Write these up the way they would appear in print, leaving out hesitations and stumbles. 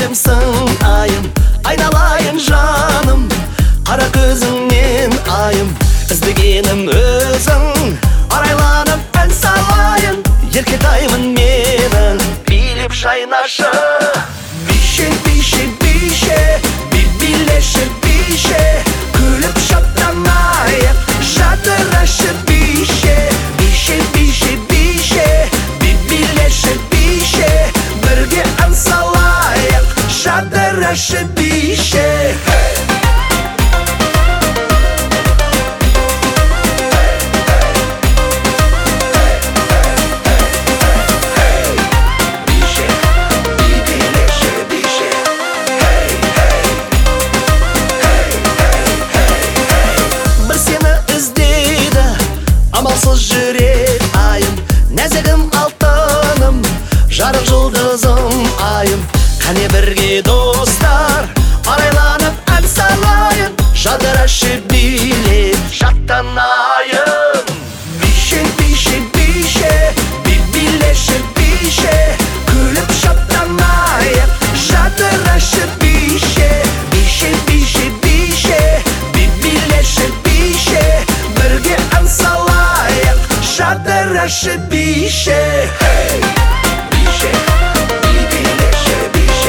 айымсың айым, айналайын жаным, қара көзіңнен айым, іздегенім өзің, арайланып ән салайын, еркетаймын менің, билеп жайнашы. Биші, биші, биші, билеші биші, күліп шаттанайық, жадырашы биші. Биші, биші, биші, билеші биші, бірге ән салайық, жадырашы биші. Амалсыз жүрек айым, нәзігім алтыным, жарық жұлдызым айым, қане бірге достар, арайланып ән салайын, жадырашы билеп шаттанайын. Биші, биші, биші, билеші биші, күліп шаттанайық, жадырашы биші. Биші, биші, биші, билеші биші, бірге ән салайық, жадырашы биші. Биші, билеші биші.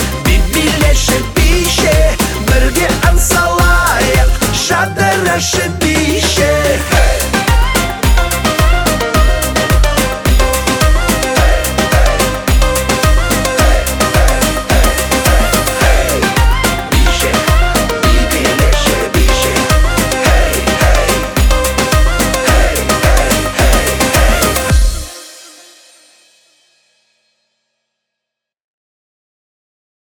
Жадырашы